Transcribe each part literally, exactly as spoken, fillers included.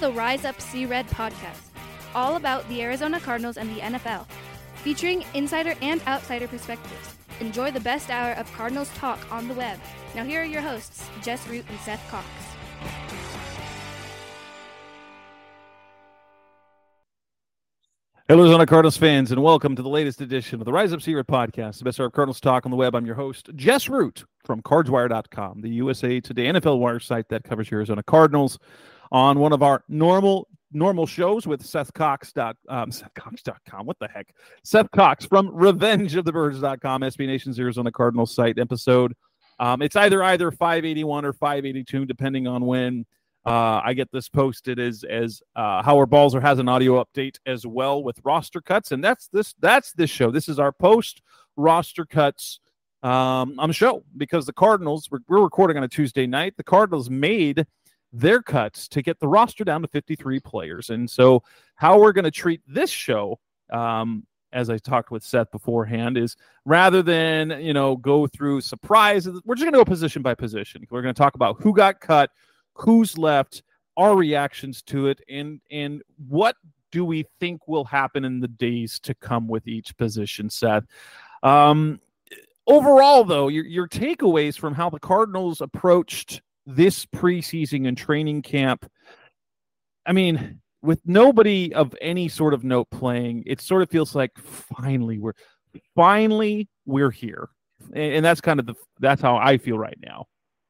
the Rise Up Sea Red podcast, all about the Arizona Cardinals and the N F L, featuring insider and outsider perspectives. Enjoy the best hour of Cardinals talk on the web. Now here are your hosts, Jess Root and Seth Cox. Hello, Arizona Cardinals fans, and welcome to the latest edition of the Rise Up Sea Red podcast, the best hour of Cardinals talk on the web. I'm your host, Jess Root from Cards Wire dot com, the U S A Today N F L Wire site that covers your Arizona Cardinals, on one of our normal normal shows with Seth Cox. Um, Seth Cox dot com. What the heck? Seth Cox from Revenge of the Birds dot com, S B Nation's Arizona Cardinals site episode. Um, it's either either five eighty-one or five eighty-two, depending on when uh, I get this posted. As as uh, Howard Balzer has an audio update as well with roster cuts, and that's this that's this show. This is our post roster cuts um, on the show because the Cardinals. We're, we're recording on a Tuesday night. The Cardinals made their cuts to get the roster down to fifty-three players. And so how we're going to treat this show, um, as I talked with Seth beforehand, is rather than, you know, go through surprises, we're just going to go position by position. We're going to talk about who got cut, who's left, our reactions to it, and, and what do we think will happen in the days to come with each position, Seth. Um, overall, though, your, your takeaways from how the Cardinals approached this preseason and training camp, I mean, with nobody of any sort of note playing, it sort of feels like finally we're finally we're here, and, and that's kind of the that's how I feel right now.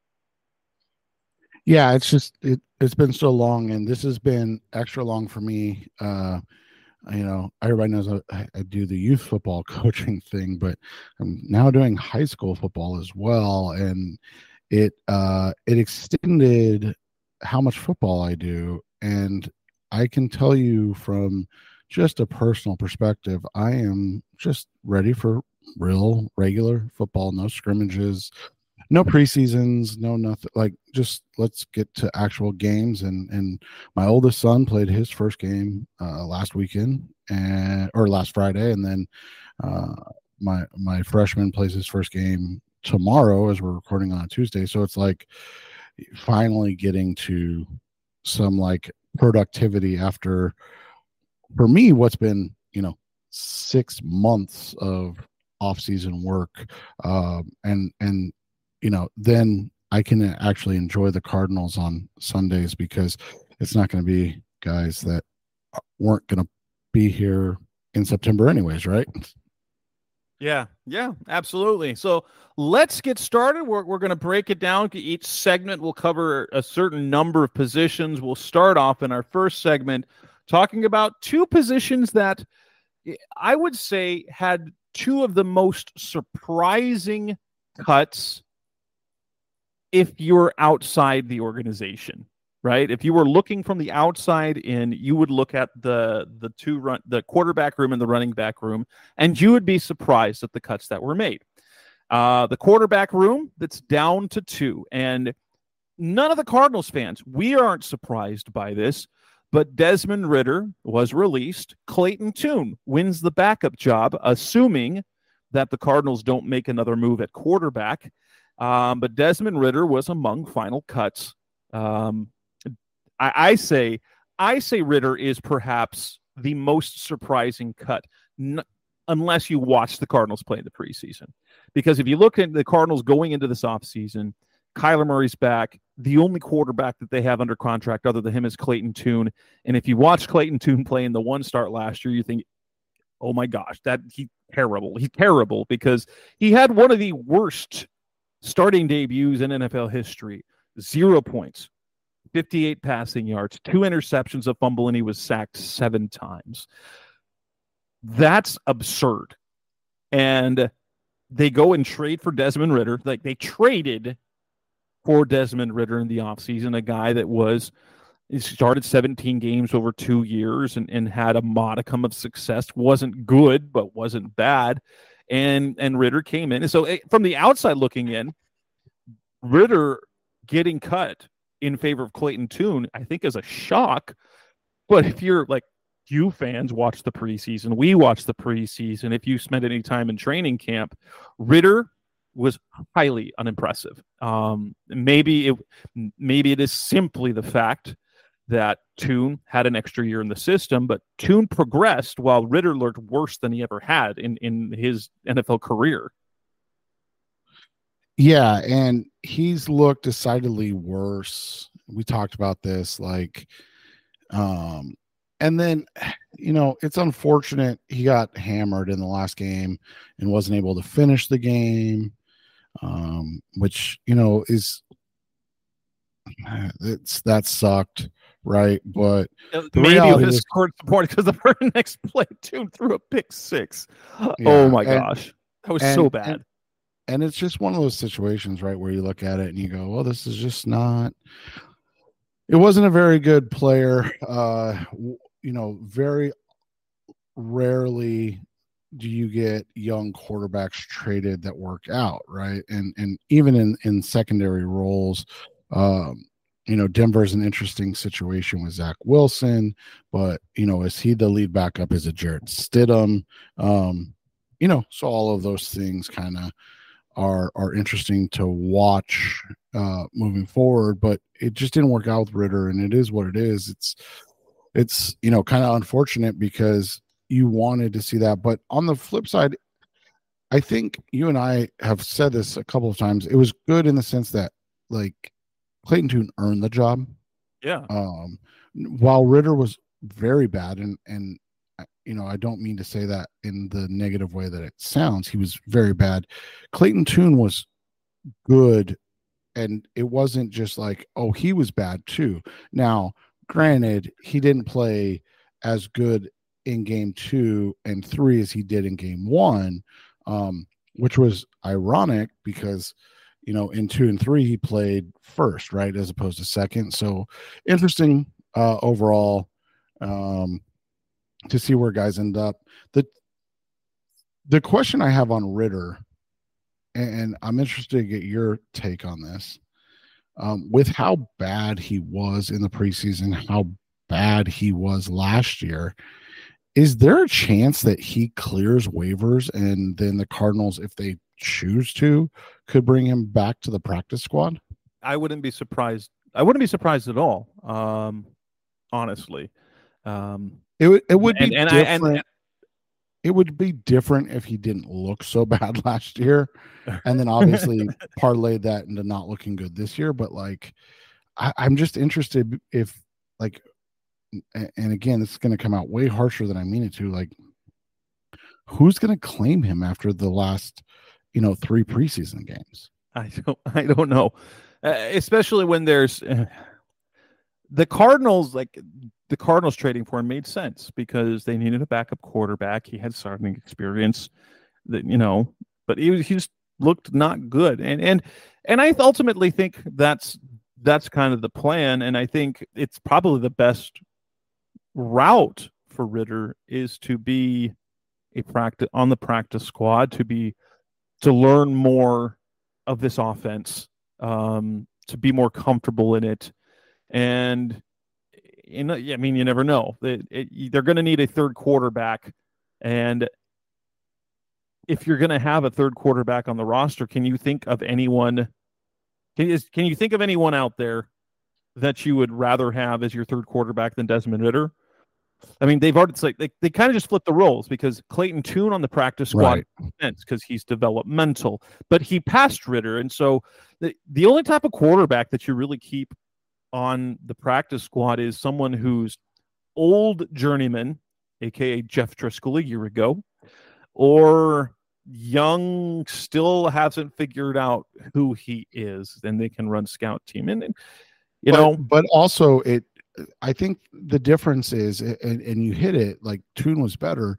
Yeah, it's just it it's been so long, and this has been extra long for me. Uh, you know, everybody knows I, I do the youth football coaching thing, but I'm now doing high school football as well, and It uh, it extended how much football I do, and I can tell you from just a personal perspective, I am just ready for real, regular football, no scrimmages, no preseasons, no nothing. Like, just let's get to actual games. And and my oldest son played his first game uh, last weekend, and or last Friday, and then uh, my my freshman plays his first game tomorrow as we're recording on a Tuesday. So it's like finally getting to some like productivity after, for me, what's been, you know, six months of off-season work. Um, and, and, you know, then I can actually enjoy the Cardinals on Sundays because it's not going to be guys that weren't going to be here in September anyways, right? Yeah, yeah, absolutely. So let's get started. We're, we're going to break it down. Each segment will cover a certain number of positions. We'll start off in our first segment talking about two positions that I would say had two of the most surprising cuts if you're outside the organization. Right? If you were looking from the outside in, you would look at the the two run the quarterback room and the running back room, and you would be surprised at the cuts that were made. Uh, the quarterback room, that's down to two, and none of the Cardinals fans, we aren't surprised by this, but Desmond Ridder was released. Clayton Tune wins the backup job, assuming that the Cardinals don't make another move at quarterback. Um, but Desmond Ridder was among final cuts. Um, I, I say, I say Ridder is perhaps the most surprising cut, n- unless you watch the Cardinals play in the preseason. Because if you look at the Cardinals going into this offseason, Kyler Murray's back. The only quarterback that they have under contract other than him is Clayton Tune. And if you watch Clayton Tune play in the one start last year, you think, oh my gosh, that he's terrible. He's terrible because he had one of the worst starting debuts in N F L history. Zero points. fifty-eight passing yards, two interceptions, a fumble, and he was sacked seven times. That's absurd. And they go and trade for Desmond Ridder. Like, they traded for Desmond Ridder in the offseason, a guy that was he started seventeen games over two years and, and had a modicum of success. Wasn't good, but wasn't bad. And and Ridder came in. And so from the outside looking in, Ridder getting cut in favor of Clayton Tune, I think, is a shock. But if you're like, you fans watch the preseason, we watch the preseason. If you spend any time in training camp, Ridder was highly unimpressive. Um, maybe it, maybe it is simply the fact that Tune had an extra year in the system, but Tune progressed while Ridder looked worse than he ever had in, in his N F L career. Yeah, and he's looked decidedly worse. We talked about this, like, um, and then, you know, it's unfortunate he got hammered in the last game and wasn't able to finish the game, um, which, you know, is it's that sucked, right? But the maybe it was scored support because the very next play, Tune threw a pick six. Yeah, oh my and, gosh, that was and, so bad. And, and it's just one of those situations, right, where you look at it and you go, well, this is just not. It wasn't a very good player. Uh, you know, very rarely do you get young quarterbacks traded that work out, right? And and even in in secondary roles, um, you know, Denver's an interesting situation with Zach Wilson, but you know, is he the lead backup? Is it Jarrett Stidham? Um, you know, so all of those things kind of are are interesting to watch uh, moving forward. But it just didn't work out with Ridder, and it is what it is. It's it's you know kind of unfortunate because you wanted to see that. But on the flip side, I think you and I have said this a couple of times. It was good in the sense that like Clayton Tune earned the job. Yeah. Um, while Ridder was very bad, and and you know I don't mean to say that in the negative way that it sounds. He was very bad. Clayton Tune was good, and it wasn't just like, oh, he was bad too. Now, granted, he didn't play as good in game two and three as he did in game one, um, which was ironic because, you know, in two and three, he played first, right, as opposed to second. So interesting uh, overall um, to see where guys end up. The, the question I have on Ridder, and I'm interested to get your take on this, um, with how bad he was in the preseason, how bad he was last year, is there a chance that he clears waivers and then the Cardinals, if they choose to, could bring him back to the practice squad? I wouldn't be surprised. I wouldn't be surprised at all. Um, honestly, um, it would it would be and, and different. I, and, it would be different if he didn't look so bad last year, and then obviously parlayed that into not looking good this year. But like, I, I'm just interested if like. And again, this is going to come out way harsher than I mean it to. Like, who's going to claim him after the last, you know, three preseason games? I don't, I don't know, uh, especially when there's uh, the Cardinals. Like the Cardinals trading for him made sense because they needed a backup quarterback. He had starting experience, that you know, but he was, he just looked not good. And and and I ultimately think that's that's kind of the plan. And I think it's probably the best route for Ridder is to be a practice on the practice squad, to be to learn more of this offense, um, to be more comfortable in it. And you know, I mean, you never know. It, it, they're going to need a third quarterback, and if you're going to have a third quarterback on the roster, can you think of anyone? Can you, can you think of anyone out there that you would rather have as your third quarterback than Desmond Ridder? I mean, they've already, it's like they, they kind of just flipped the roles because Clayton Tune on the practice squad makes sense because he's developmental, but he passed Ridder. And so the, the only type of quarterback that you really keep on the practice squad is someone who's old journeyman, aka Jeff Driscoll a year ago, or young, still hasn't figured out who he is. Then they can run scout team. And, and you but, know, but also it, I think the difference is, and, and you hit it, like Tune was better,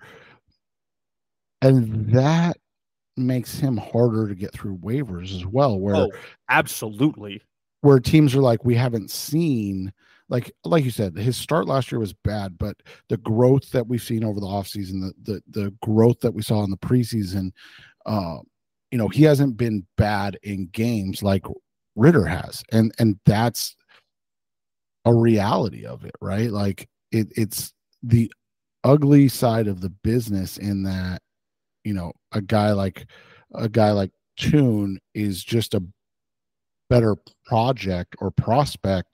and that makes him harder to get through waivers as well. Where oh, absolutely, where teams are like, we haven't seen, like like you said, his start last year was bad, but the growth that we've seen over the offseason, the the the growth that we saw in the preseason, uh, you know, he hasn't been bad in games like Ridder has, and and that's a reality of it, right? Like it, it's the ugly side of the business in that, you know, a guy like a guy like Tune is just a better project or prospect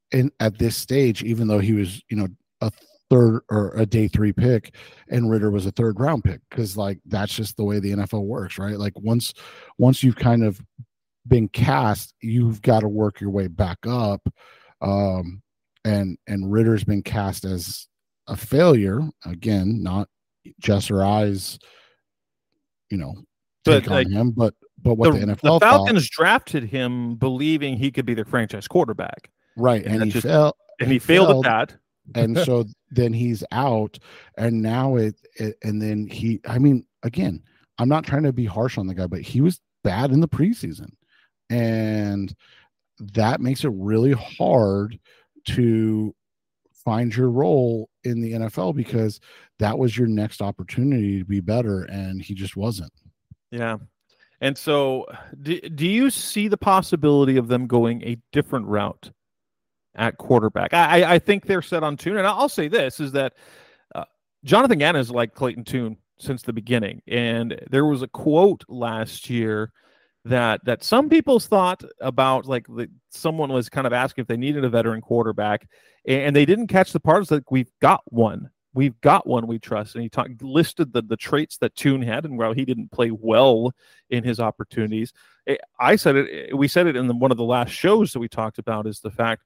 in at this stage, even though he was, you know, a third or a day three pick and Ridder was a third round pick, because like that's just the way the N F L works, right? Like once once you've kind of been cast, you've got to work your way back up. Um, and and Ridder's been cast as a failure again, not Jess or I's, you know, take but, on like, him, but but what the, the N F L the Falcons thought, drafted him believing he could be their franchise quarterback, right? And, and he just, failed, and he, he failed, failed at that. And so then he's out, and now it, it, and then he, I mean, again, I'm not trying to be harsh on the guy, but he was bad in the preseason, and that makes it really hard to find your role in the N F L, because that was your next opportunity to be better, and he just wasn't. Yeah. And so do, do you see the possibility of them going a different route at quarterback? I, I think they're set on Tune, and I'll say this, is that uh, Jonathan Gannon has liked Clayton Tune since the beginning, and there was a quote last year that that some people thought about, like the, someone was kind of asking if they needed a veteran quarterback, and they didn't catch the part. Like, we've got one. We've got one we trust. And he talk, listed the, the traits that Tune had, and while he didn't play well in his opportunities, I said it, we said it in the, one of the last shows that we talked about, is the fact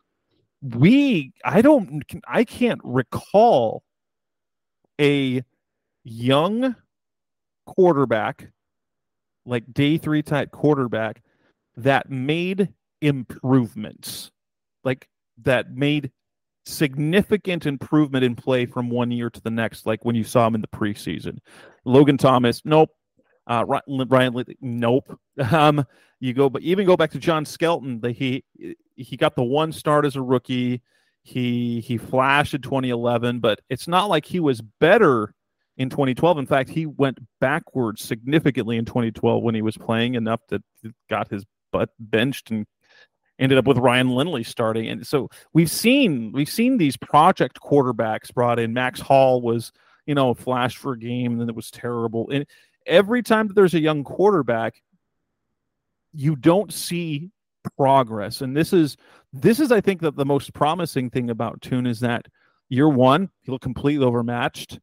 we, I don't, I can't recall a young quarterback, like day three type quarterback, that made improvements, like that made significant improvement in play from one year to the next, like when you saw him in the preseason. Logan Thomas, nope. Uh, Ryan, nope. Um, you go, but even go back to John Skelton. The, he he got the one start as a rookie. He he flashed in twenty eleven, but it's not like he was better in twenty twelve. In fact, he went backwards significantly in twenty twelve when he was playing enough that got his butt benched and ended up with Ryan Lindley starting. And so we've seen we've seen these project quarterbacks brought in. Max Hall was, you know, a flash for a game, and then it was terrible. And every time that there's a young quarterback, you don't see progress. And this is this is, I think, that the most promising thing about Tune is that year one, he looked completely overmatched.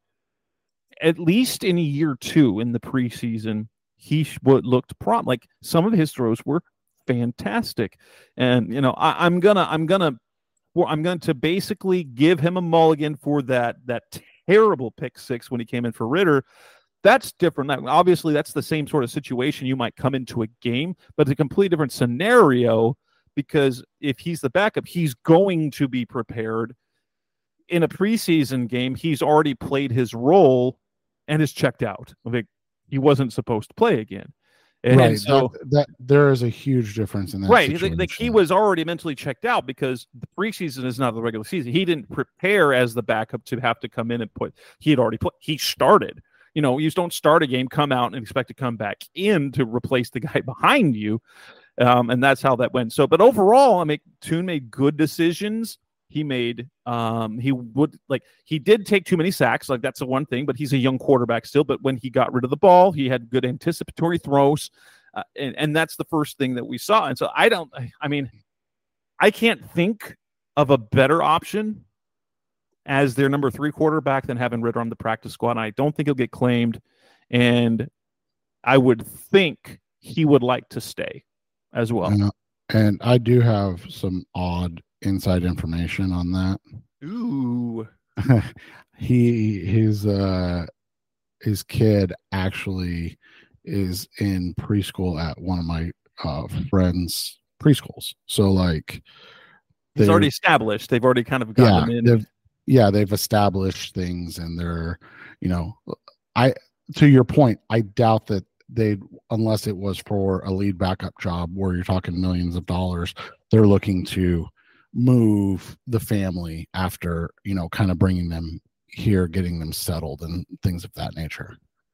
At least in year two, in the preseason, he looked prom like some of his throws were fantastic. And you know, I, I'm gonna, I'm gonna, well, I'm going to basically give him a mulligan for that that terrible pick six when he came in for Ridder. That's different. Obviously, that's the same sort of situation you might come into a game, but it's a completely different scenario, because if he's the backup, he's going to be prepared. In a preseason game, he's already played his role and is checked out. Like, he wasn't supposed to play again. And right. So that, that there is a huge difference in that. Right. Situation. Like, he was already mentally checked out, because the preseason is not the regular season. He didn't prepare as the backup to have to come in and put, he had already put, he started. You know, you just don't start a game, come out, and expect to come back in to replace the guy behind you. Um, and that's how that went. So, but overall, I mean, Tune made good decisions. He made, um, he would, like, he did take too many sacks. Like, that's the one thing, but he's a young quarterback still. But when he got rid of the ball, he had good anticipatory throws. Uh, and, and that's the first thing that we saw. And so I don't, I mean, I can't think of a better option as their number three quarterback than having Ridder on the practice squad. And I don't think he'll get claimed. And I would think he would like to stay as well. And, and I do have some odd inside information on that. Ooh. he his uh his kid actually is in preschool at one of my uh friends' preschools. So like, he's already established. They've already kind of gotten yeah, him in. They've, yeah, they've established things, and they're, you know, I to your point, I doubt that they, unless it was for a lead backup job where you're talking millions of dollars, they're looking to move the family after, you know, kind of bringing them here, getting them settled and things of that nature.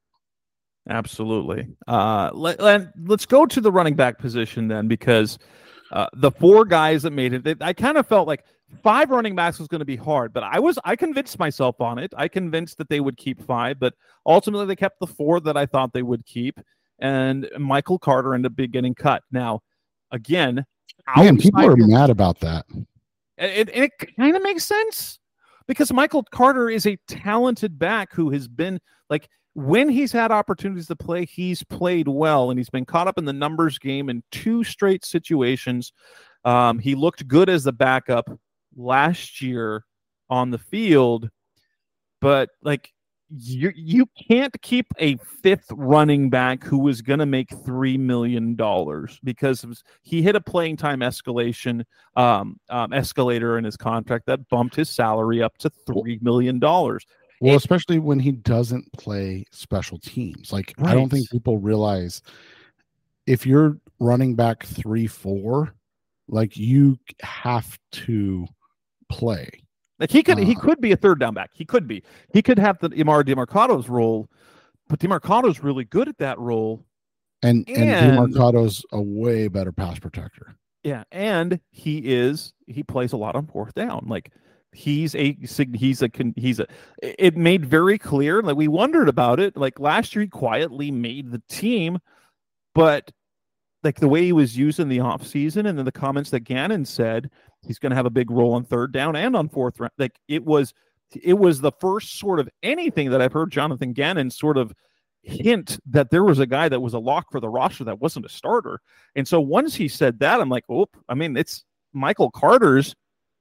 Absolutely. Uh, let, let, let's go to the running back position then, because uh, the four guys that made it, they, I kind of felt like five running backs was going to be hard, but I was, I convinced myself on it. I convinced that they would keep five, but ultimately they kept the four that I thought they would keep. And Michael Carter ended up getting cut. Now, again, man, people are mad about that. And it, it kind of makes sense because Michael Carter is a talented back who has been like, when he's had opportunities to play, he's played well, and he's been caught up in the numbers game in two straight situations. Um, he looked good as the backup last year on the field, but like, You you can't keep a fifth running back who is going to make three million dollars because he hit a playing time escalation um, um, escalator in his contract that bumped his salary up to three million dollars. Well, it, especially when he doesn't play special teams. Like, right. I don't think people realize if you're running back three four, like, you have to play. Like he could, uh, he could be a third down back. He could be. He could have the Emari Demercado's role, but Demercado's really good at that role. And and, and Demercado's a way better pass protector. Yeah, and he is. He plays a lot on fourth down. Like he's a he's a he's a. It made very clear. Like we wondered about it. Like last year, he quietly made the team, but like the way he was used in the offseason and then the comments that Gannon said, he's going to have a big role on third down and on fourth round. Like it was, it was the first sort of anything that I've heard Jonathan Gannon sort of hint that there was a guy that was a lock for the roster that wasn't a starter. And so once he said that, I'm like, oh, I mean, it's Michael Carter's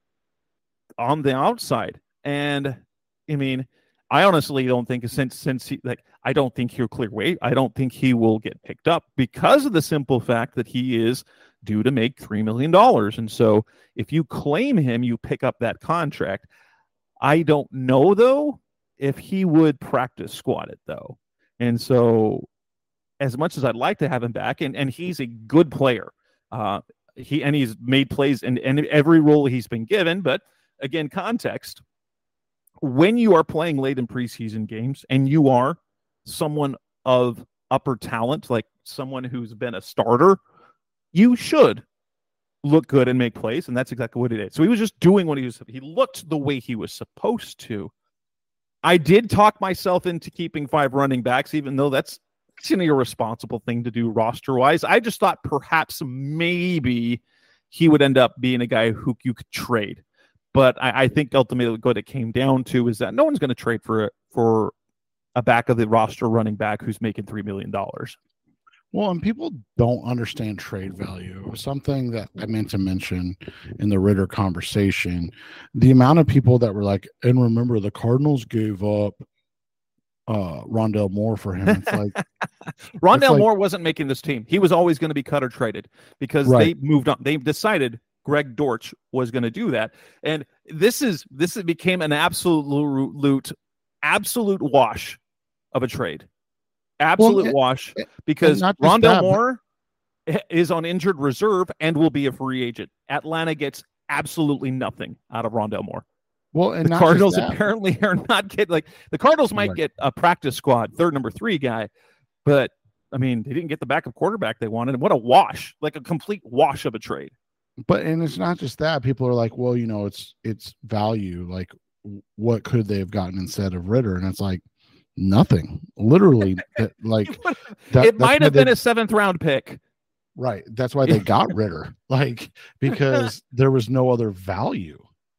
on the outside. And I mean, I honestly don't think since since he like I don't think he'll clear weight. I don't think he will get picked up because of the simple fact that he is due to make three million dollars. And so if you claim him, you pick up that contract. I don't know though if he would practice squat it though. And so as much as I'd like to have him back, and, and he's a good player. Uh he and he's made plays in, in every role he's been given, but again, context. When you are playing late in preseason games and you are someone of upper talent, like someone who's been a starter, you should look good and make plays. And that's exactly what he did. So he was just doing what he was. He looked the way he was supposed to. I did talk myself into keeping five running backs, even though that's, that's an irresponsible thing to do roster wise. I just thought perhaps maybe he would end up being a guy who you could trade. But I, I think ultimately what it came down to is that no one's going to trade for for a back of the roster running back who's making three million dollars. Well, and people don't understand trade value. Something that I meant to mention in the Ridder conversation, the amount of people that were like, and remember the Cardinals gave up uh, Rondale Moore for him. It's like Rondale it's like, Moore wasn't making this team. He was always going to be cut or traded because right. they moved on. They decided Greg Dortch was going to do that. And this is this became an absolute absolute wash of a trade. Absolute well, it, wash because Rondale that, Moore but... is on injured reserve and will be a free agent. Atlanta gets absolutely nothing out of Rondale Moore. Well, and the Cardinals apparently are not getting like the Cardinals might right. get a practice squad, third number three guy, but I mean, they didn't get the backup quarterback they wanted. And what a wash, like a complete wash of a trade. But and it's not just that. People are like, well, you know, it's it's value. Like, what could they have gotten instead of Ridder? And it's like nothing. Literally, that, like that, it might have been they, a seventh round pick. Right. That's why they got Ridder. Like because there was no other value.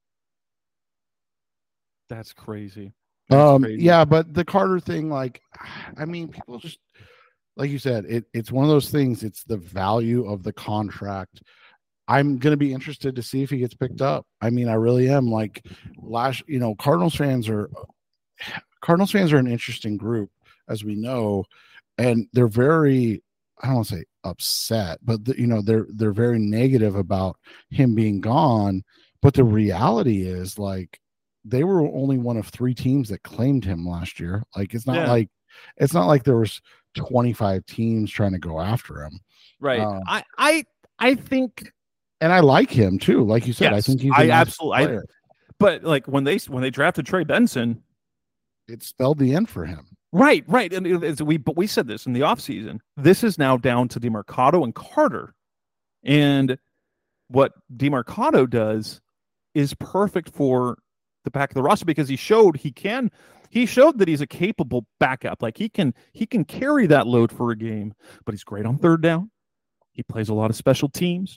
That's crazy. That's um. crazy. Yeah, but the Carter thing, like, I mean, people just like you said, it it's one of those things. It's the value of the contract. I'm going to be interested to see if he gets picked up. I mean, I really am. Like last, you know, Cardinals fans are Cardinals fans are an interesting group, as we know, and they're very, I don't want to say upset, but the, you know, they're, they're very negative about him being gone. But the reality is like, they were only one of three teams that claimed him last year. Like, it's not yeah. like, it's not like there was twenty-five teams trying to go after him. Right. Um, I, I, I think, and I like him too. Like you said, yes, I think he's I nice absolutely. player. I, but like when they when they drafted Trey Benson, it spelled the end for him. Right, right. And it, we but we said this in the offseason. This is now down to Demercado and Carter, and what Demercado does is perfect for the back of the roster because he showed he can. He showed that he's a capable backup. Like he can he can carry that load for a game. But he's great on third down. He plays a lot of special teams.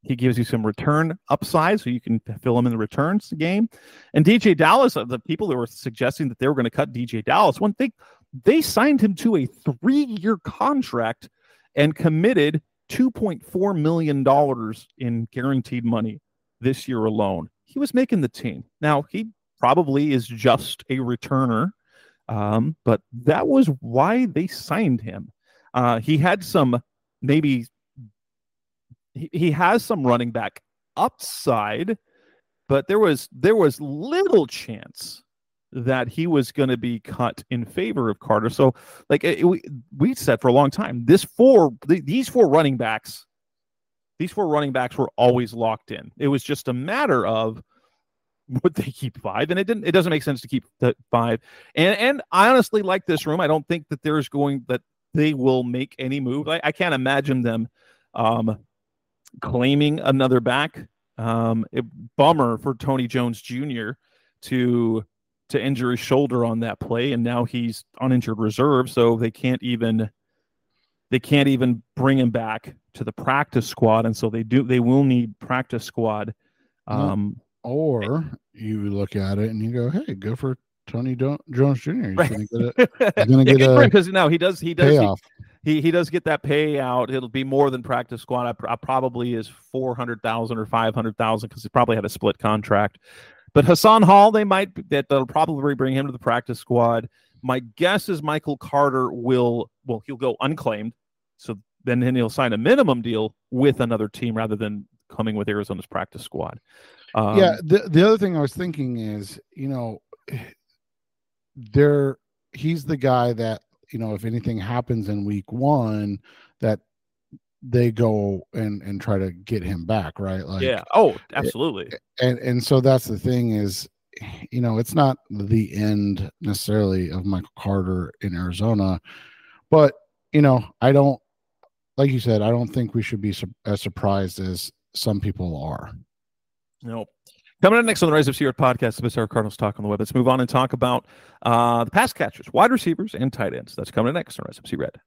He gives you some return upside, so you can fill him in the returns game. And D J Dallas, the people that were suggesting that they were going to cut D J Dallas, one thing, they signed him to a three-year contract and committed two point four million dollars in guaranteed money this year alone. He was making the team. Now, he probably is just a returner, um, but that was why they signed him. Uh, he had some maybe he, he has some running back upside, but there was there was little chance that he was going to be cut in favor of Carter. So, like it, we we said for a long time, this four th- these four running backs, these four running backs were always locked in. It was just a matter of would they keep five, and it didn't. It doesn't make sense to keep the five. And and I honestly like this room. I don't think that there's going that they will make any move. I, I can't imagine them um, claiming another back. Um, it, bummer for Tony Jones Junior to. to injure his shoulder on that play, and now he's uninjured reserve, so they can't even they can't even bring him back to the practice squad, and so they do they will need practice squad. Um, or you look at it and you go, "Hey, go for Tony Do- Jones Junior He's going to get a he's going to get a because now he does he does payoff. He, he he does get that payout. It'll be more than practice squad. I, I probably is four hundred thousand or five hundred thousand because he probably had a split contract. But Hassan Hall, they might that they'll probably bring him to the practice squad. My guess is Michael Carter will well he'll go unclaimed, so then, then he'll sign a minimum deal with another team rather than coming with Arizona's practice squad. Um, yeah, the the other thing I was thinking is, you know, there he's the guy that, you know, if anything happens in week one, that they go and and try to get him back, right? Like, yeah. Oh, absolutely. And and so that's the thing is, you know, it's not the end necessarily of Michael Carter in Arizona, but you know, I don't, like you said, I don't think we should be su- as surprised as some people are. Nope. Coming up next on the Rise of Sierra podcast, the Bizarre Cardinals Talk on the Web. Let's move on and talk about uh, the pass catchers, wide receivers, and tight ends. That's coming up next on Rise of Sierra.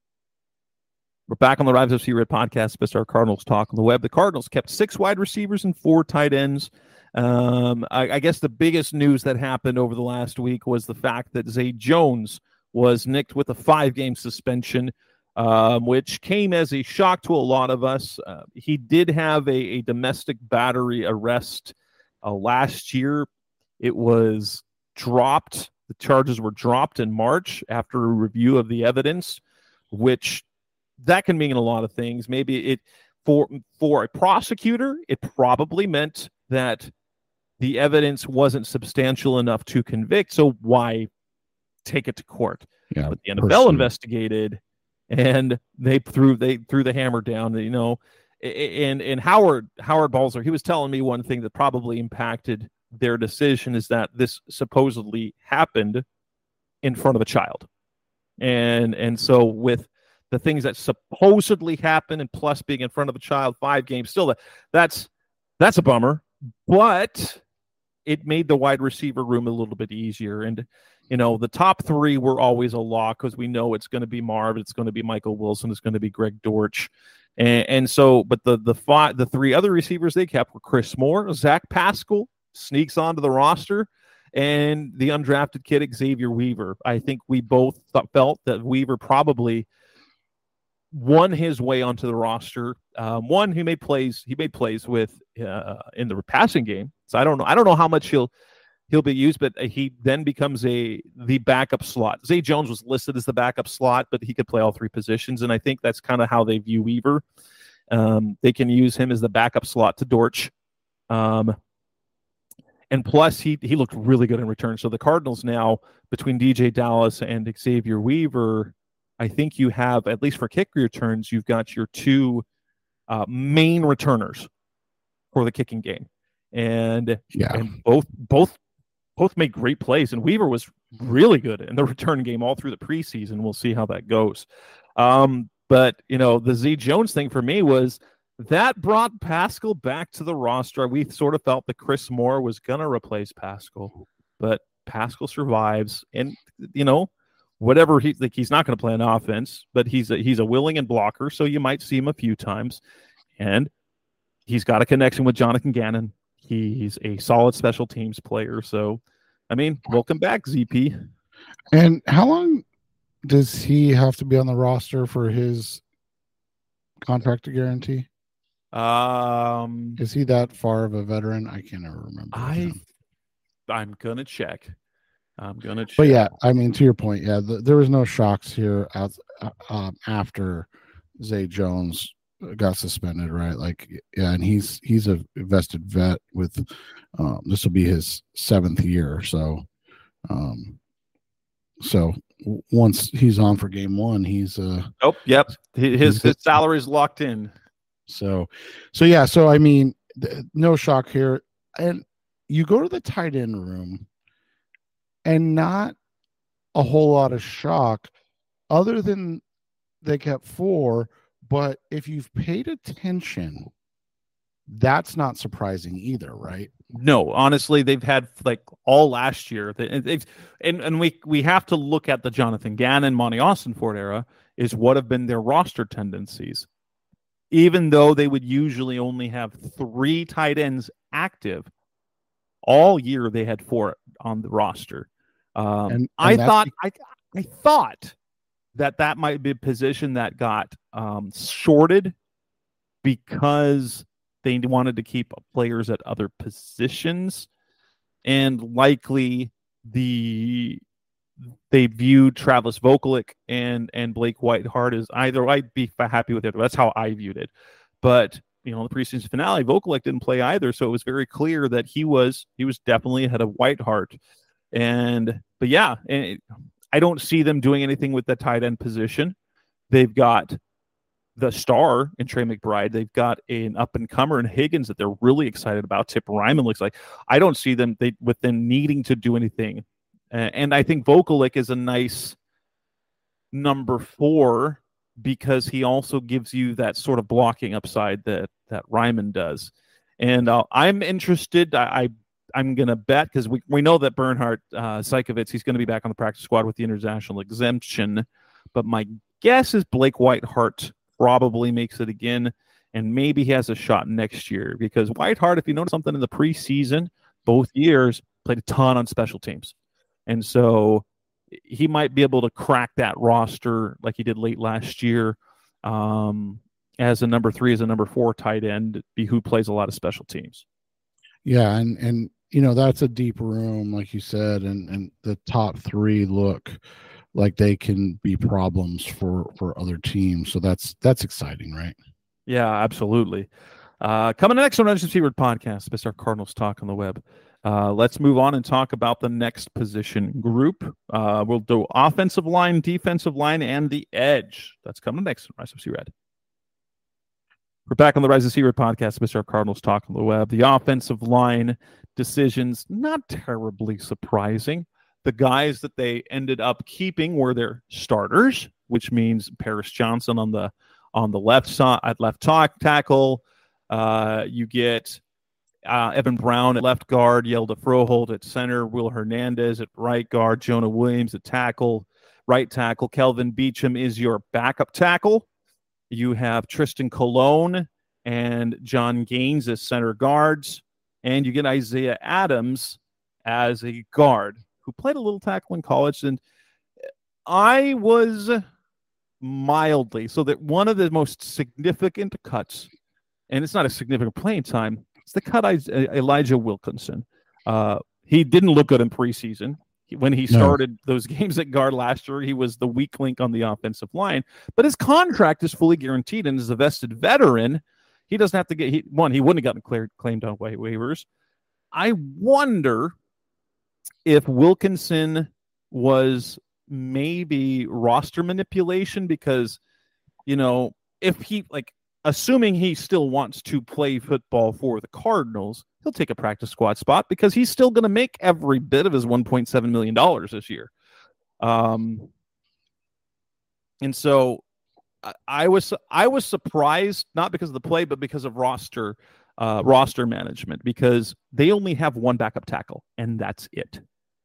We're back on the Rise of Sierra podcast, Bizarre Cardinals Talk on the Web. The Cardinals kept six wide receivers and four tight ends. Um, I, I guess the biggest news that happened over the last week was the fact that Zay Jones was nicked with a five-game suspension, um, which came as a shock to a lot of us. Uh, he did have a, a domestic battery arrest uh, last year. It was dropped. The charges were dropped in March after a review of the evidence, which that can mean a lot of things. Maybe it for for a prosecutor, it probably meant that the evidence wasn't substantial enough to convict. So why take it to court? Yeah, but the N F L pursue. investigated, and they threw they threw the hammer down. You know, and and Howard Howard Balzer, he was telling me one thing that probably impacted their decision is that this supposedly happened in front of a child, and and so with the things that supposedly happened, and plus being in front of a child, five games, still that's that's a bummer. But it made the wide receiver room a little bit easier. And, you know, the top three were always a lock because we know it's going to be Marv, it's going to be Michael Wilson, it's going to be Greg Dortch. And, and so, but the the five, the three other receivers they kept were Chris Moore, Zach Pascal sneaks onto the roster, and the undrafted kid Xavier Weaver. I think we both th- felt that Weaver probably won his way onto the roster. Um, one, he made plays. He made plays with uh, in the passing game. So I don't know. I don't know how much he'll he'll be used, but he then becomes a the backup slot. Zay Jones was listed as the backup slot, but he could play all three positions, and I think that's kind of how they view Weaver. Um, they can use him as the backup slot to Dortch, um, and plus he he looked really good in return. So the Cardinals now, between D J Dallas and Xavier Weaver, I think you have, at least for kick returns, you've got your two uh, main returners for the kicking game, and yeah, and both both both made great plays. And Weaver was really good in the return game all through the preseason. We'll see how that goes. Um, but you know, the Zay Jones thing for me was that brought Pascal back to the roster. We sort of felt that Chris Moore was going to replace Pascal, but Pascal survives, and you know. Whatever he like, he's not going to play on offense, but he's a, he's a willing and blocker, so you might see him a few times, and he's got a connection with Jonathan Gannon. He's a solid special teams player. So, I mean, welcome back, Z P. And how long does he have to be on the roster for his contract to guarantee? Um, Is he that far of a veteran? I can't ever remember. I, I'm gonna check. I'm gonna check. But yeah, I mean, to your point, yeah, the, there was no shocks here out, uh, um, after Zay Jones got suspended, right? Like, yeah, and he's he's a vested vet with um, this will be his seventh year, so um, so once he's on for game one, he's uh oh yep, his his salary is locked in. So, so yeah, so I mean, th- no shock here, and you go to the tight end room, and not a whole lot of shock, other than they kept four. But if you've paid attention, that's not surprising either, right? No, honestly, they've had like all last year. They've, and and we we have to look at the Jonathan Gannon, Monty Austinford era is what have been their roster tendencies. Even though they would usually only have three tight ends active, all year they had four on the roster. Um, and, and I thought I I thought that that might be a position that got um, shorted because they wanted to keep players at other positions, and likely the they viewed Travis Vokolek and and Blake Whiteheart as either I'd be happy with it. That's how I viewed it. But you know, the preseason finale, Vokolek didn't play either, so it was very clear that he was he was definitely ahead of Whiteheart. And but yeah, and it, I don't see them doing anything with the tight end position. They've got the star in Trey McBride. They've got an up and comer in Higgins that they're really excited about. Tip Ryman looks like. I don't see them they with them needing to do anything. Uh, and I think Vokolek is a nice number four because he also gives you that sort of blocking upside that that Ryman does. And uh, I'm interested. I, I I'm gonna bet because we we know that Bernhard uh, Seikovits, he's going to be back on the practice squad with the international exemption. But my guess is Blake Whiteheart probably makes it again, and maybe he has a shot next year because Whiteheart, if you notice something in the preseason, both years played a ton on special teams. And so he might be able to crack that roster like he did late last year um, as a number three, as a number four tight end, be who plays a lot of special teams. Yeah, and and you know that's a deep room, like you said, and and the top three look like they can be problems for for other teams. So that's that's exciting, right? Yeah, absolutely. Uh, coming next on Registered Seaward Podcast, Mister Cardinals Talk on the Web. Uh, let's move on and talk about the next position group. Uh, we'll do offensive line, defensive line, and the edge. That's coming next on Rise of Sea Red. We're back on the Rise of Sea Red podcast, Mister Cardinals Talk on the Web. The offensive line decisions, not terribly surprising. The guys that they ended up keeping were their starters, which means Paris Johnson on the on the left side, at left tackle. Uh, you get Uh, Evan Brown at left guard, Yelda Froholt at center, Will Hernandez at right guard, Jonah Williams at tackle, right tackle. Kelvin Beachum is your backup tackle. You have Tristan Colon and John Gaines as center guards, and you get Isaiah Adams as a guard who played a little tackle in college. And I was mildly, so that one of the most significant cuts, and it's not a significant playing time, it's the cut Elijah Wilkinson. Uh, he didn't look good in preseason. He, when he started no. those games at guard last year, he was the weak link on the offensive line. But his contract is fully guaranteed, and as a vested veteran, he doesn't have to get he, – one, he wouldn't have gotten cleared, claimed on waivers. I wonder if Wilkinson was maybe roster manipulation because, you know, if he – like – assuming he still wants to play football for the Cardinals, he'll take a practice squad spot because he's still going to make every bit of his one point seven million dollars this year. Um, and so I, I was I was surprised, not because of the play, but because of roster uh, roster management, because they only have one backup tackle, and that's it.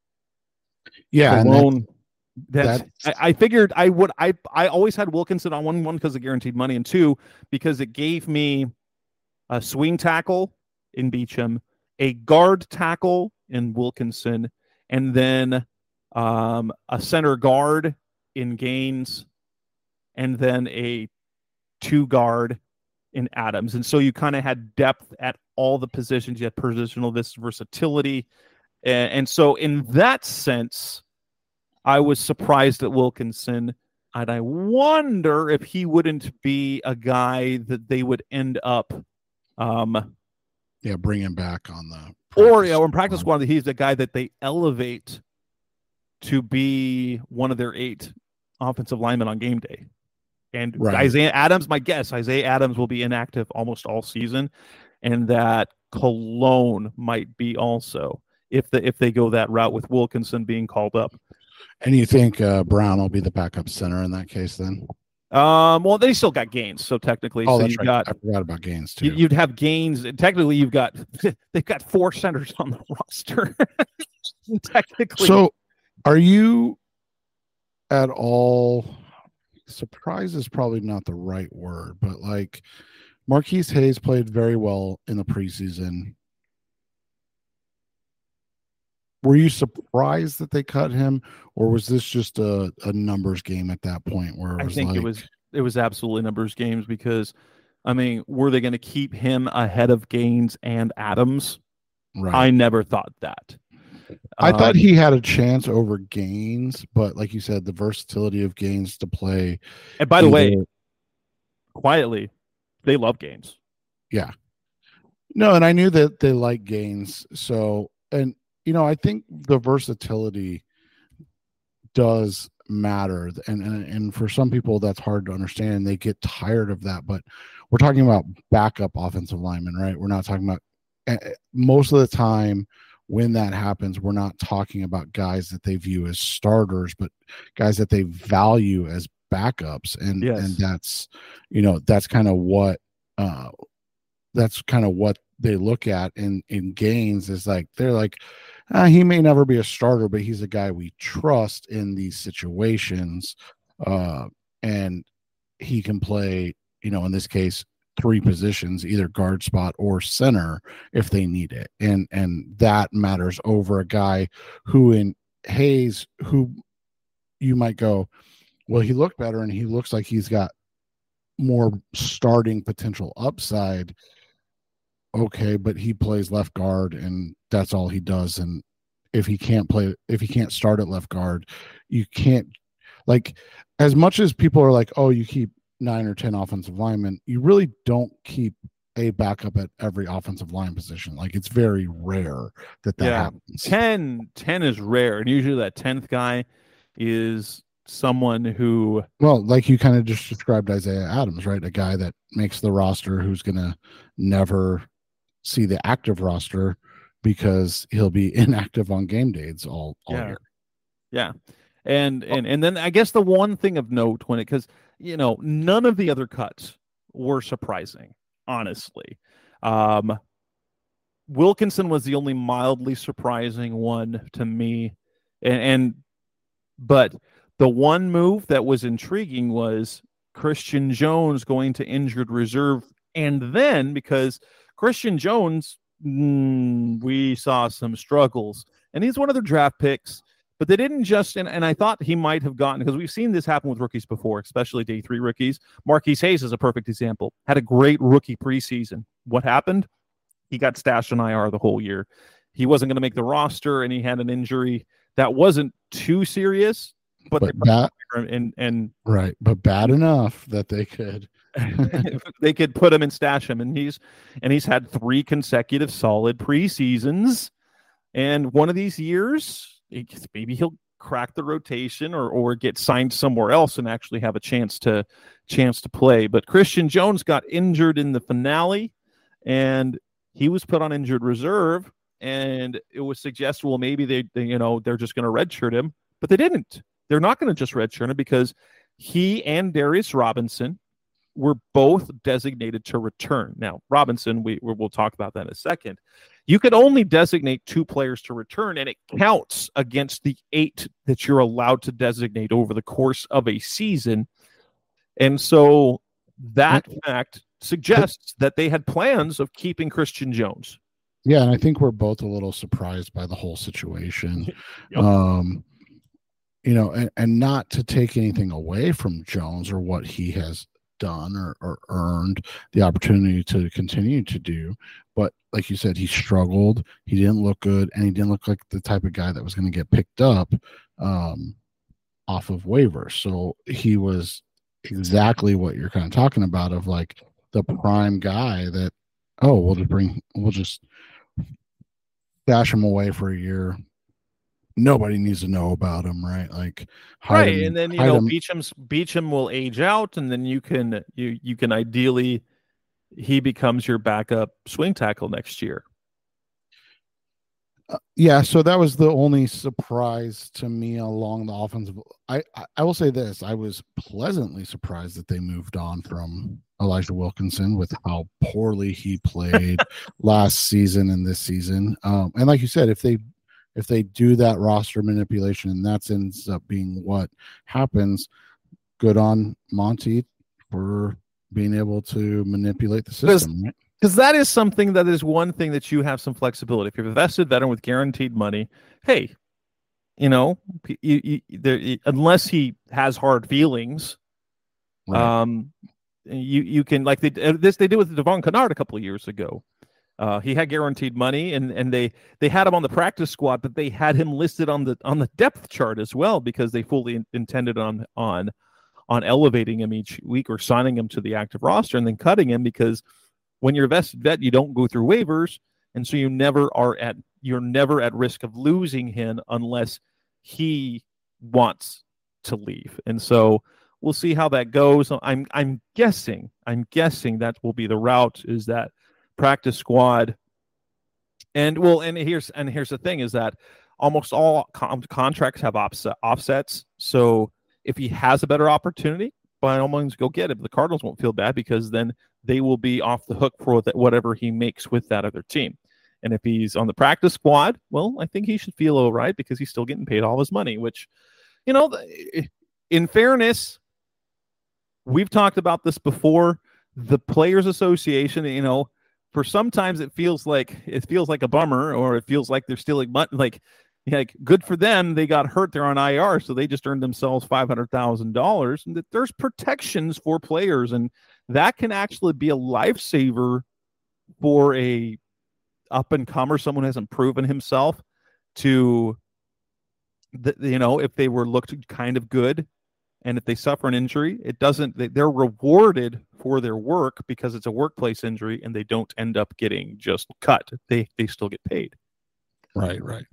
Yeah, Alone. That's, that's I, I figured I would I I always had Wilkinson on one one because of guaranteed money, and two because it gave me a swing tackle in Beecham, a guard tackle in Wilkinson, and then um, a center guard in Gaines, and then a two guard in Adams. And so you kind of had depth at all the positions. You had positional this versatility. And, and so in that sense, I was surprised at Wilkinson. And I wonder if he wouldn't be a guy that they would end up um, yeah, bring him back on the or yeah, in practice squad. He's the guy that they elevate to be one of their eight offensive linemen on game day. And right. Isaiah Adams, my guess, Isaiah Adams will be inactive almost all season, and that Cologne might be also if the if they go that route with Wilkinson being called up. And you think uh, Brown will be the backup center in that case then? Um, well, they still got Gaines, so technically, oh, so that's you've right. got I forgot about Gaines too. You'd have Gaines. Technically, you've got they've got four centers on the roster. Technically, so are you at all? Surprise is probably not the right word, but like Marquise Hayes played very well in the preseason. Were you surprised that they cut him, or was this just a, a numbers game at that point? Where it was I think like... it was it was absolutely numbers games because, I mean, were they going to keep him ahead of Gaines and Adams? Right. I never thought that. I um, thought he had a chance over Gaines, but like you said, the versatility of Gaines to play. And by the either... way, quietly, they love Gaines. Yeah. No, and I knew that they like Gaines. So, and you know, I think the versatility does matter. And, and and for some people, that's hard to understand. They get tired of that. But we're talking about backup offensive linemen, right? We're not talking about most of the time when that happens, we're not talking about guys that they view as starters, but guys that they value as backups. And, yes. and that's, you know, that's kind of what, uh, that's kind of what they look at in, in Gaines is like, they're like, uh, he may never be a starter, but he's a guy we trust in these situations. Uh, and he can play, you know, in this case, three positions, either guard spot or center if they need it. And, and that matters over a guy who in Hayes, who you might go, well, he looked better and he looks like he's got more starting potential upside. Okay, but he plays left guard and that's all he does. And if he can't play, if he can't start at left guard, you can't, like, as much as people are like, oh, you keep nine or ten offensive linemen, you really don't keep a backup at every offensive line position. Like, it's very rare that that yeah. happens. ten, ten is rare, and usually that tenth guy is someone who, well, like you kind of just described Isaiah Adams, right? A guy that makes the roster who's gonna never see the active roster because he'll be inactive on game days all, all yeah. year. Yeah. And, and, and then I guess the one thing of note when it, cause you know, none of the other cuts were surprising, honestly. Um, Wilkinson was the only mildly surprising one to me. And, and, but the one move that was intriguing was Christian Jones going to injured reserve. And then because Christian Jones, mm, we saw some struggles, and he's one of their draft picks. But they didn't just, and, and I thought he might have gotten, because we've seen this happen with rookies before, especially day three rookies. Marquise Hayes is a perfect example. Had a great rookie preseason. What happened? He got stashed on I R the whole year. He wasn't going to make the roster, and he had an injury that wasn't too serious. But, but bad, and, and right, but bad enough that they could they could put him and stash him, and he's and he's had three consecutive solid preseasons, and one of these years. Maybe he'll crack the rotation or or get signed somewhere else and actually have a chance to chance to play. But Christian Jones got injured in the finale, and he was put on injured reserve. And it was suggested, well, maybe they, they you know they're just going to redshirt him, but they didn't. They're not going to just redshirt him because he and Darius Robinson were both designated to return. Now, Robinson, we we'll talk about that in a second. You could only designate two players to return, and it counts against the eight that you're allowed to designate over the course of a season. And so that fact suggests that they had plans of keeping Christian Jones. Yeah, and I think we're both a little surprised by the whole situation. Yep. Um, you know, and, and not to take anything away from Jones or what he has done or, or earned the opportunity to continue to do. But like you said, he struggled. He didn't look good, and he didn't look like the type of guy that was going to get picked up um, off of waivers. So he was exactly what you're kind of talking about, of like the prime guy that, oh, we'll just bring, we'll just dash him away for a year. Nobody needs to know about him, right? Like, right, him, and then you know him. Beacham's Beacham will age out, and then you can you you can ideally he becomes your backup swing tackle next year. Uh, yeah, so that was the only surprise to me along the offensive. I, I I will say this: I was pleasantly surprised that they moved on from Elijah Wilkinson with how poorly he played last season and this season. Um, and like you said, if they if they do that roster manipulation and that ends up being what happens, good on Monty for being able to manipulate the system. Right? Because that is something that is one thing that you have some flexibility. If you're a vested veteran with guaranteed money, hey, you know, you, you, there, unless he has hard feelings, right. um, you you can like they this they did with Devon Kennard a couple of years ago. Uh, he had guaranteed money, and and they they had him on the practice squad, but they had him listed on the on the depth chart as well because they fully in, intended on on on elevating him each week or signing him to the active roster and then cutting him, because when you're a vested vet, you don't go through waivers, and so you never are at you're never at risk of losing him unless he wants to leave. And so we'll see how that goes. I'm I'm guessing I'm guessing that will be the route, is that practice squad. And well, and here's and here's the thing is that almost all com- contracts have offset, offsets. So if he has a better opportunity, by all means, go get it. The Cardinals won't feel bad because then they will be off the hook for that whatever he makes with that other team. And if he's on the practice squad, well, I think he should feel all right because he's still getting paid all his money, which, you know, in fairness, we've talked about this before. The Players Association, you know, for sometimes it feels like it feels like a bummer, or it feels like they're stealing money. Like, like good for them. They got hurt. They're on I R, so they just earned themselves five hundred thousand dollars. And that there's protections for players, and that can actually be a lifesaver for a up and comer, someone who hasn't proven himself to, the, you know, if they were looked kind of good. And if they suffer an injury, it doesn't, they're rewarded for their work because it's a workplace injury, and they don't end up getting just cut. They they still get paid. Right, right.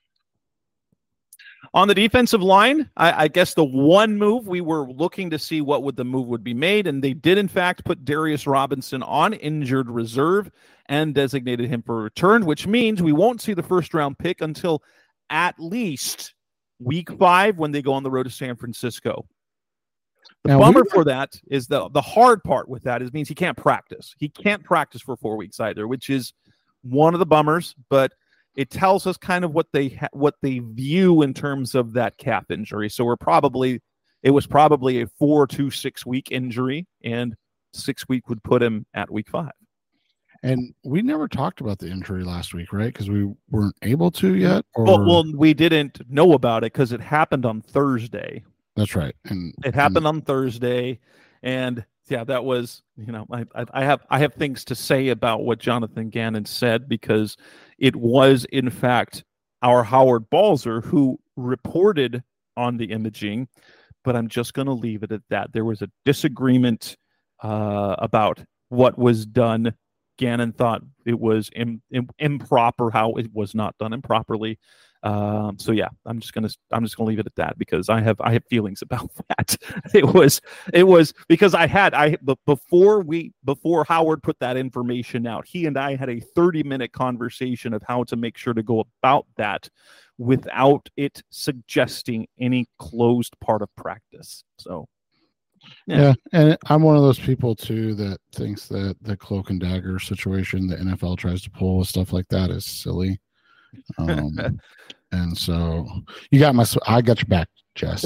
On the defensive line, I, I guess the one move we were looking to see what would the move would be made, and they did in fact put Darius Robinson on injured reserve and designated him for return, which means we won't see the first round pick until at least week five when they go on the road to San Francisco. The now, bummer for that is the the hard part with that is means he can't practice. He can't practice for four weeks either, which is one of the bummers. But it tells us kind of what they ha- what they view in terms of that calf injury. So we're probably it was probably a four to six week injury, and six week would put him at week five. And we never talked about the injury last week, right? Because we weren't able to yet. Or... Well, well, we didn't know about it because it happened on Thursday. That's right, and it happened and... on Thursday, and yeah, that was you know I, I I have I have things to say about what Jonathan Gannon said because it was in fact our Howard Balzer who reported on the imaging, but I'm just going to leave it at that. There was a disagreement uh, about what was done. Gannon thought it was im- im- improper how it was not done improperly. Um, so yeah, I'm just gonna I'm just gonna leave it at that because I have I have feelings about that. It was it was because I had I before we before Howard put that information out, he and I had a thirty minute conversation of how to make sure to go about that without it suggesting any closed part of practice. So. Yeah. yeah, and I'm one of those people too that thinks that the cloak and dagger situation the N F L tries to pull with stuff like that is silly. Um, and so you got my, I got your back, Jess.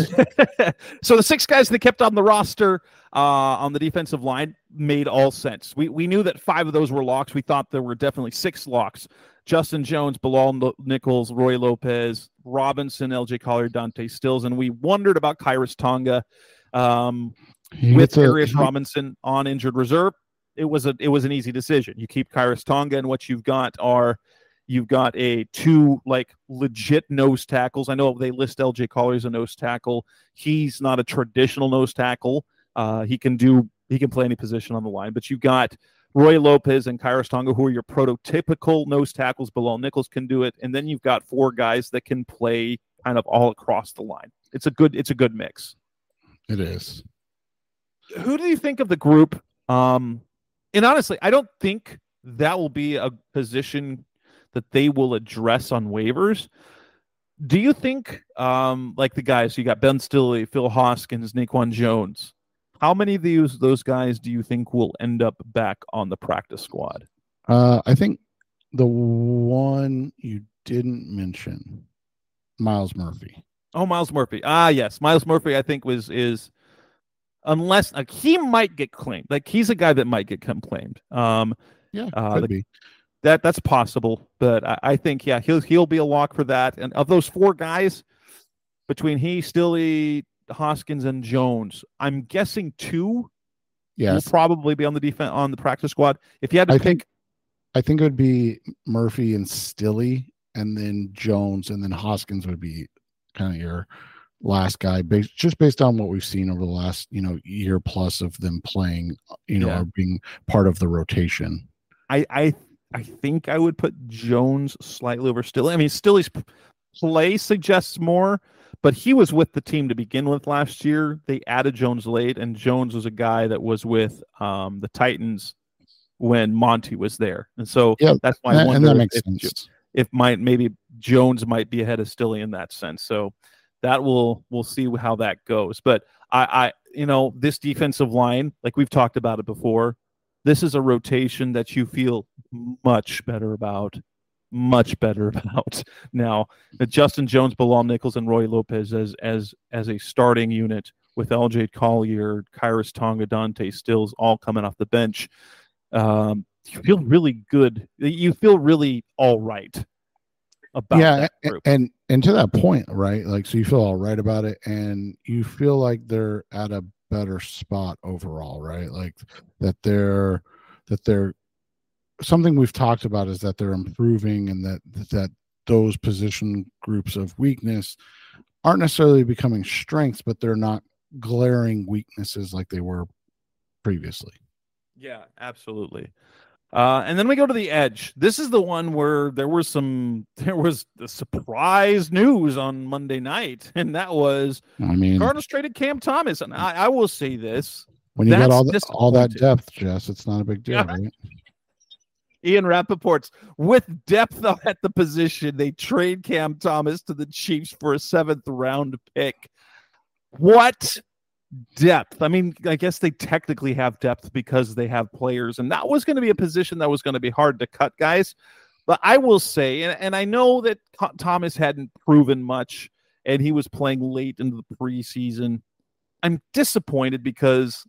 So the six guys they kept on the roster uh, on the defensive line made all sense. We we knew that five of those were locks. We thought there were definitely six locks. Justin Jones, Bilal Nichols, Roy Lopez, Robinson, L J Collier, Dante Stills, and we wondered about Khyiris Tonga um, with Darius Robinson on injured reserve. It was a it was an easy decision. You keep Khyiris Tonga, and what you've got are you've got a two like legit nose tackles. I know they list L J Collier as a nose tackle. He's not a traditional nose tackle. Uh, he can do he can play any position on the line, but you've got Roy Lopez and Khyiris Tonga, who are your prototypical nose tackles. Bilal Nichols can do it, and then you've got four guys that can play kind of all across the line. It's a good, it's a good mix. It is. Who do you think of the group? Um, and honestly, I don't think that will be a position that they will address on waivers. Do you think, um, like the guys, you got Ben Stille, Phil Hoskins, Naquan Jones? How many of these those guys do you think will end up back on the practice squad? Uh, I think the one you didn't mention, Myles Murphy. Oh, Myles Murphy. Ah, yes, Myles Murphy. I think was is unless like he might get claimed. Like he's a guy that might get claimed. Um, yeah, uh, could the, be. That that's possible, but I, I think yeah he'll he'll be a lock for that. And of those four guys, between he, Stille, Hoskins, and Jones, I'm guessing two yes. will probably be on the defense on the practice squad. If you had to I pick, think I think it would be Murphy and Stille, and then Jones, and then Hoskins would be kind of your last guy, based just based on what we've seen over the last you know year plus of them playing, you know, yeah. or being part of the rotation. I I I think I would put Jones slightly over Stille. I mean, Stille's play suggests more. But he was with the team to begin with last year. They added Jones late, and Jones was a guy that was with um, the Titans when Monty was there. And so yeah, that's why I wonder that makes if, sense. if might maybe Jones might be ahead of Stille in that sense. So that will we'll see how that goes. But I, I you know, this defensive line, like we've talked about it before, this is a rotation that you feel much better about. Much better about now. Justin Jones, Bilal Nichols, and Roy Lopez as as as a starting unit with L J Collier, Khyiris Tonga, Dante Stills all coming off the bench. Um, you feel really good. You feel really all right about yeah, that group. and and to that point, right? Like, so you feel all right about it, and you feel like they're at a better spot overall, right? Like that they're that they're. Something we've talked about is that they're improving, and that that those position groups of weakness aren't necessarily becoming strengths, but they're not glaring weaknesses like they were previously. Yeah, absolutely. Uh, and then we go to the edge. This is the one where there was some there was the surprise news on Monday night, and that was I mean Cardinals traded Cam Thomas. And I, I will say this: when you got all the, all that depth, Jess, it's not a big deal, yeah. right? Ian Rappaport's with depth at the position. They trade Cam Thomas to the Chiefs for a seventh round pick. What depth? I mean, I guess they technically have depth because they have players, and that was going to be a position that was going to be hard to cut, guys. But I will say, and, and I know that Thomas hadn't proven much, and he was playing late into the preseason. I'm disappointed because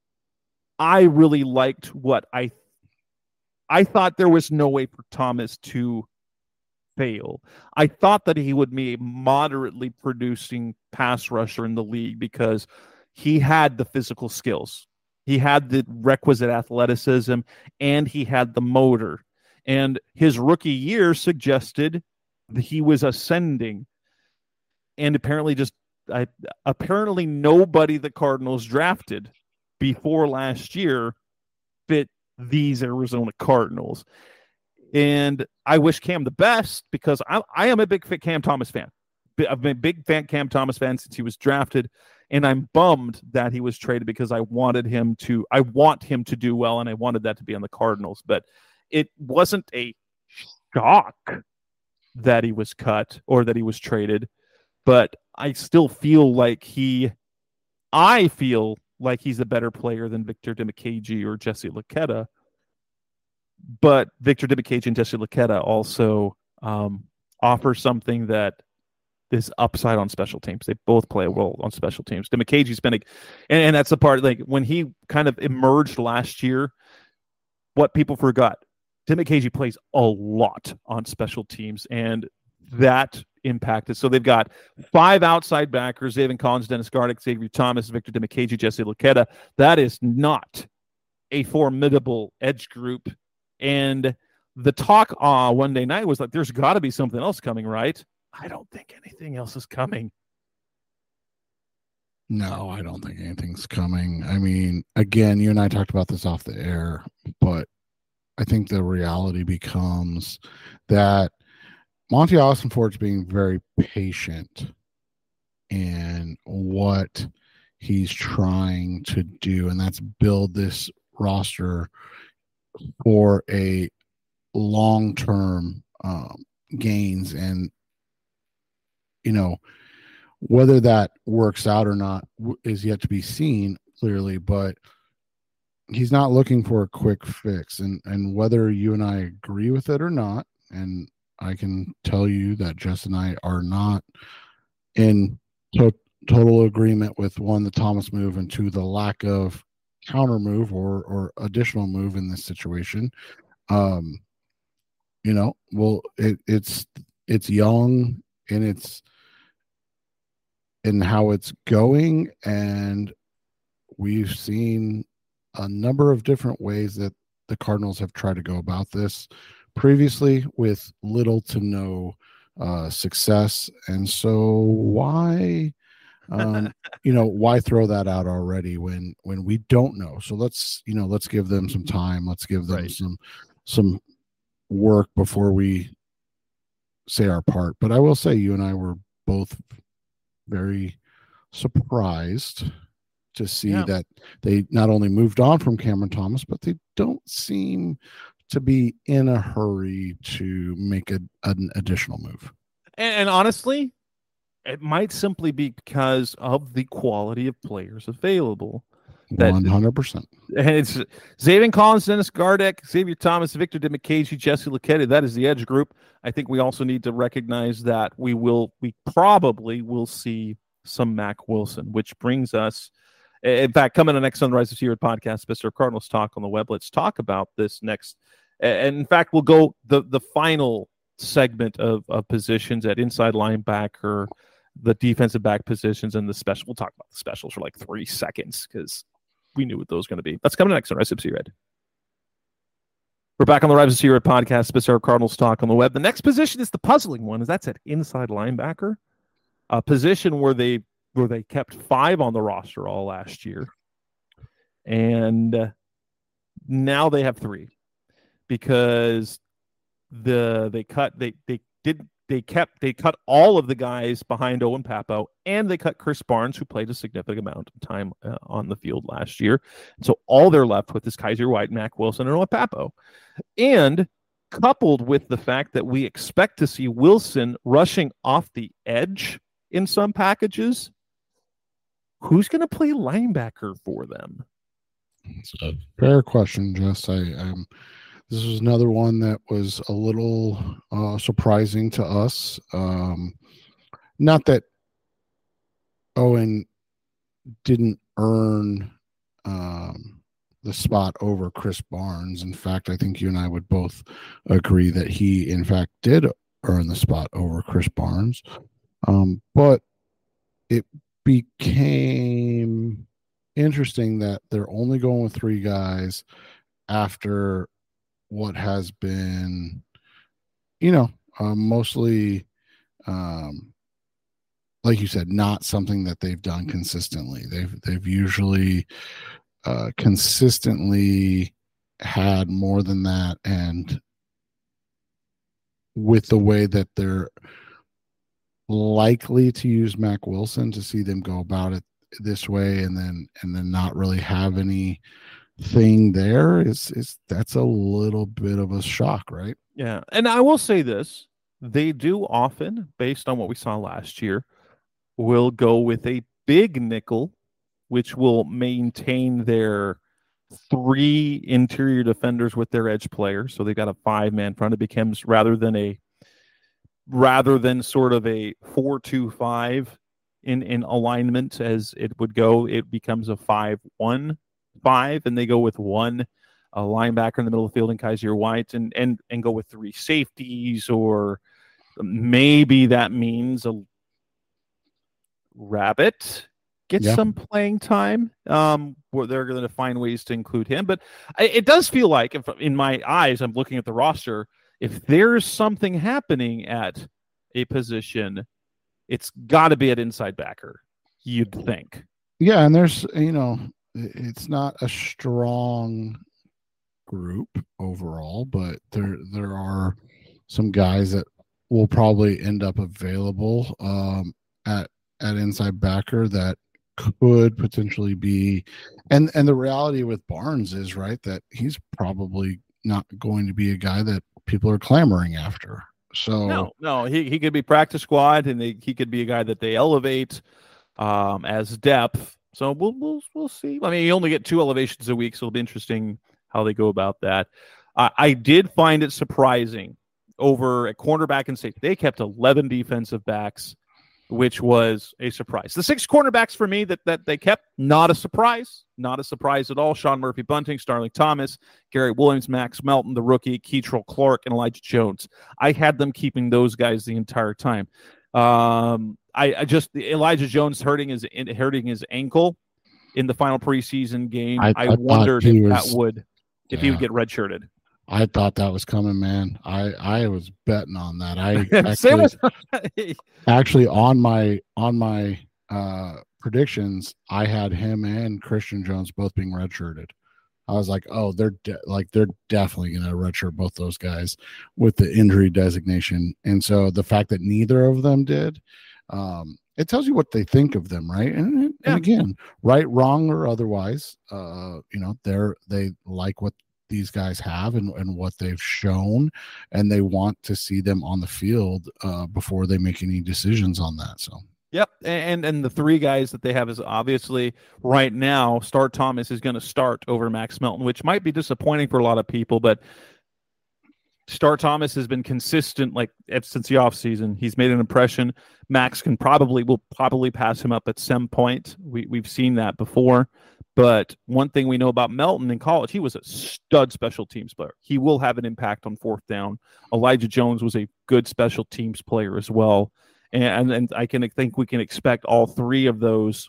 I really liked what I I thought there was no way for Thomas to fail. I thought that he would be a moderately producing pass rusher in the league because he had the physical skills. He had the requisite athleticism, and he had the motor. And his rookie year suggested that he was ascending. And apparently just I, apparently nobody the Cardinals drafted before last year fit these Arizona Cardinals. And I wish Cam the best because I, I am a big Cam Thomas fan. I've been a big fan Cam Thomas fan since he was drafted, and I'm bummed that he was traded because I wanted him to I want him to do well, and I wanted that to be on the Cardinals. But it wasn't a shock that he was cut or that he was traded, but I still feel like he I feel like he's a better player than Victor Dimukeje or Jesse Luketa. But Victor Dimukeje and Jesse Luketa also um, offer something that this upside on special teams. They both play a role on special teams. Demikaji's been, a, and, and that's the part, like when he kind of emerged last year, what people forgot, Demikaji plays a lot on special teams, and that impacted. So they've got five outside backers: Zaven Collins, Dennis Gardeck, Xavier Thomas, Victor Demikaji, Jesse Luketa. That is not a formidable edge group. And the talk uh, one day night was like, there's got to be something else coming, right? I don't think anything else is coming. No, I don't think anything's coming. I mean, again, you and I talked about this off the air, but I think the reality becomes that Monty Ossenfort's being very patient in what he's trying to do, and that's build this roster for a long-term um, gains. And, you know, whether that works out or not is yet to be seen, clearly, but he's not looking for a quick fix. And, and whether you and I agree with it or not, and I can tell you that Jess and I are not in to- total agreement with, one, the Thomas move, and two, the lack of counter move or, or additional move in this situation. Um, you know, well, it, it's, it's young and it's in how it's going. And we've seen a number of different ways that the Cardinals have tried to go about this previously with little to no uh, success. And so why, um, you know, why throw that out already when, when we don't know? So let's, you know, let's give them some time. Let's give them Right. some, some work before we say our part. But I will say you and I were both very surprised to see Yeah. that they not only moved on from Cameron Thomas, but they don't seem to be in a hurry to make a, an additional move. And, and honestly, it might simply be because of the quality of players available. That, one hundred percent. And it's Zaven Collins, Dennis Gardeck, Xavier Thomas, Victor Demikaji, Jesse Luketa. That is the edge group. I think we also need to recognize that we will, we probably will see some Mack Wilson, which brings us, in fact, coming on next on the Rise of Seaward podcast, Mister Cardinals Talk on the web. Let's talk about this next. And in fact, we'll go the, the final segment of, of positions at inside linebacker, the defensive back positions, and the special. We'll talk about the specials for like three seconds because we knew what those were going to be. That's coming next on Rise of Seaward. We're back on the Rise of Seaward podcast, Mister Cardinals Talk on the web. The next position is the puzzling one, is that's at inside linebacker, a position where they where they kept five on the roster all last year, and uh, now they have three because the they cut they they did they kept they cut all of the guys behind Owen Papo, and they cut Chris Barnes, who played a significant amount of time uh, on the field last year. So all they're left with is Kaiser White, Mack Wilson, and Owen Papo, and coupled with the fact that we expect to see Wilson rushing off the edge in some packages, who's going to play linebacker for them? It's a fair question, Jess. I um, this was another one that was a little uh, surprising to us. Um, not that Owen didn't earn um, the spot over Chris Barnes. In fact, I think you and I would both agree that he, in fact, did earn the spot over Chris Barnes. Um, but it became interesting that they're only going with three guys after what has been, you know, uh, mostly, um, like you said, not something that they've done consistently. They've they've usually uh, consistently had more than that, and with the way that they're likely to use Mack Wilson, to see them go about it this way and then and then not really have any thing there is is that's a little bit of a shock, right? Yeah. And I will say this, they do often, based on what we saw last year, will go with a big nickel, which will maintain their three interior defenders with their edge players. So they've got a five-man front. It becomes, rather than a rather than sort of a four two five in, in alignment as it would go, it becomes a five one five, and they go with one a linebacker in the middle of the field and Kaiser White, and, and, and go with three safeties, or maybe that means a Rabbit gets Yeah. some playing time, um, where they're going to find ways to include him. But I, it does feel like, if, in my eyes, I'm looking at the roster, if there's something happening at a position, it's got to be at inside backer, you'd think. Yeah, and there's, you know, it's not a strong group overall, but there there are some guys that will probably end up available um, at at inside backer that could potentially be, and and the reality with Barnes is, right, that he's probably not going to be a guy that people are clamoring after. So No, no, he, he could be practice squad, and they, he could be a guy that they elevate um, as depth. So we'll we'll we'll see. I mean, you only get two elevations a week, so it'll be interesting how they go about that. Uh, I did find it surprising over at cornerback and safety. They kept eleven defensive backs, which was a surprise. The six cornerbacks for me that, that they kept, not a surprise. Not a surprise at all. Sean Murphy-Bunting, Starling Thomas, Gary Williams, Max Melton, the rookie, Keitrell Clark, and Elijah Jones. I had them keeping those guys the entire time. Um, I, I just Elijah Jones hurting his hurting his ankle in the final preseason game. I, I, I wondered if was, that would if yeah. he would get redshirted. I thought that was coming, man. I, I was betting on that. I actually, actually on my on my uh, predictions, I had him and Christian Jones both being redshirted. I was like, oh, they're de- like they're definitely going to redshirt both those guys with the injury designation. And so the fact that neither of them did, um, it tells you what they think of them, right? And, and yeah. again, right, wrong, or otherwise, uh, you know, they're they like what these guys have and, and what they've shown, and they want to see them on the field uh, before they make any decisions on that. So. Yep, and and the three guys that they have is obviously right now, Star Thomas is going to start over Max Melton, which might be disappointing for a lot of people, but Star Thomas has been consistent like since the offseason. He's made an impression. Max can probably will probably pass him up at some point. We we've seen that before. But one thing we know about Melton in college, he was a stud special teams player. He will have an impact on fourth down. Elijah Jones was a good special teams player as well. And, and I can think we can expect all three of those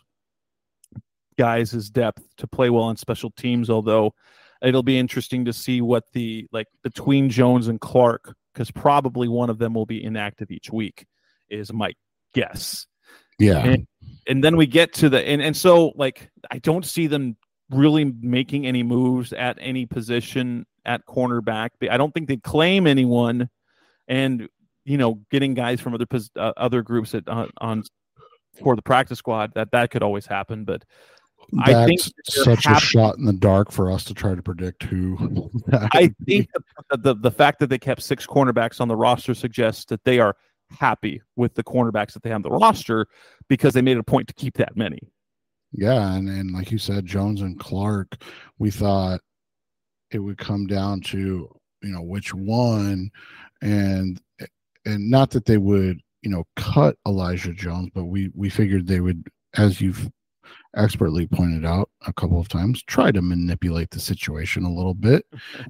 guys' depth to play well on special teams, although it'll be interesting to see what the, like, between Jones and Clark, because probably one of them will be inactive each week, is my guess. Yeah. And, and then we get to the, and, and so, like, I don't see them really making any moves at any position at cornerback. I don't think they claim anyone, and you know, getting guys from other uh, other groups at, uh, on for the practice squad, that that could always happen. But that's I think such happy. a shot in the dark for us to try to predict who. I think the, the the fact that they kept six cornerbacks on the roster suggests that they are happy with the cornerbacks that they have on the roster, because they made it a point to keep that many. Yeah, and and like you said, Jones and Clark, we thought it would come down to, you know, which one, and. And not that they would, you know, cut Elijah Jones, but we, we figured they would, as you've expertly pointed out a couple of times, try to manipulate the situation a little bit.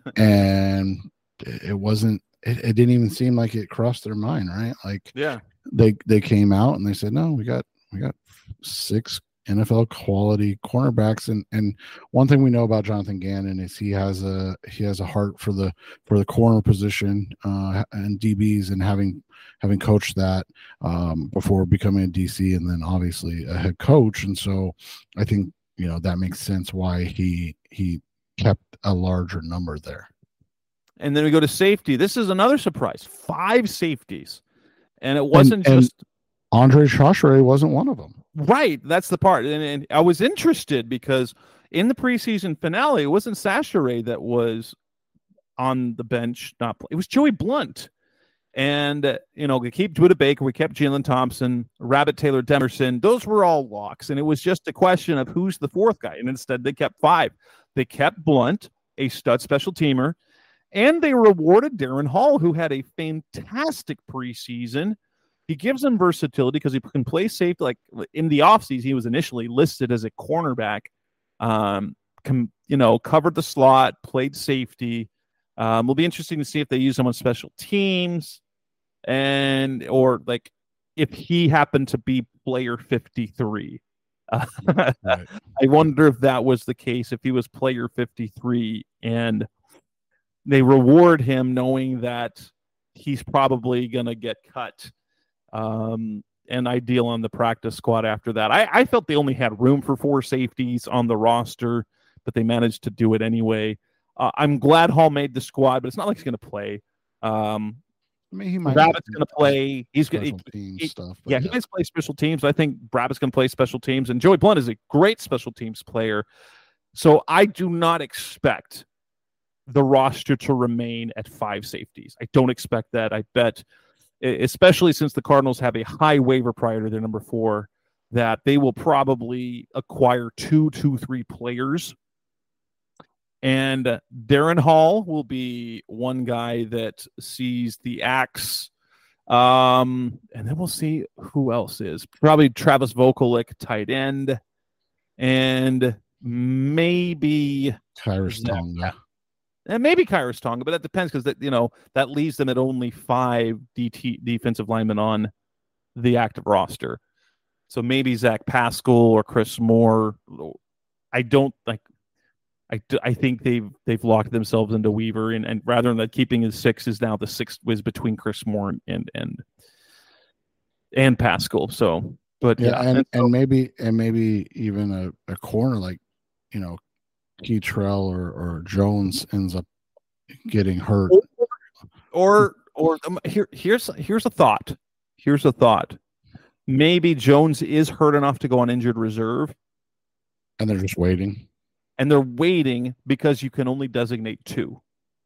And it wasn't, it, it didn't even seem like it crossed their mind, right? Like, yeah, they, they came out and they said, no, we got, we got six N F L quality cornerbacks. And, and one thing we know about Jonathan Gannon is he has a, he has a heart for the, for the corner position uh, and D Bs, and having, having coached that um, before becoming a D C and then obviously a head coach. And so I think, you know, that makes sense why he, he kept a larger number there. And then we go to safety. This is another surprise, five safeties. And it wasn't and, just and Andre Chauncey wasn't one of them. Right, that's the part, and, and I was interested because in the preseason finale, it wasn't Sasha that was on the bench. Not it was Joey Blunt, and uh, you know, we keep Dwight Baker, we kept Jalen Thompson, Rabbit Taylor Demerson. Those were all locks, and it was just a question of who's the fourth guy. And instead, they kept five. They kept Blunt, a stud special teamer, And they rewarded Darren Hall, who had a fantastic preseason. He gives him versatility because he can play safety. Like in the offseason, he was initially listed as a cornerback. Um, com, you know, covered the slot, played safety. Um, it'll be interesting to see if they use him on special teams, and or like if he happened to be player fifty-three. Uh, right. I wonder if that was the case, if he was player fifty-three, and they reward him knowing that he's probably going to get cut. Um, and ideal on the practice squad after that. I, I felt they only had room for four safeties on the roster, but they managed to do it anyway. Uh, I'm glad Hall made the squad, but it's not like he's going to play. Um, I mean, he might. Brabbitt's going to play. He's going to stuff. Yeah, yeah, he might play special teams. I think Brabbitt's going to play special teams, and Joey Blunt is a great special teams player. So I do not expect the roster to remain at five safeties. I don't expect that. I bet, especially since the Cardinals have a high waiver prior to their number four, that they will probably acquire two, two, three players. And Darren Hall will be one guy that sees the axe. Um, and then we'll see who else is. Probably Travis Vokolek, tight end. And maybe Khyiris Tonga. And maybe Khyiris Tonga, but that depends because that you know that leaves them at only five D T defensive linemen on the active roster. So maybe Zach Pascal or Chris Moore. I don't like. I, I think they've they've locked themselves into Weaver, and, and rather than keeping his six is now the sixth was between Chris Moore and and and Pascal. So, but yeah, yeah, and, and, so, and maybe and maybe even a, a corner like you know. Keytrell or, or Jones ends up getting hurt, or or um, here here's here's a thought. Here's a thought. Maybe Jones is hurt enough to go on injured reserve, and they're just waiting. And they're waiting because you can only designate two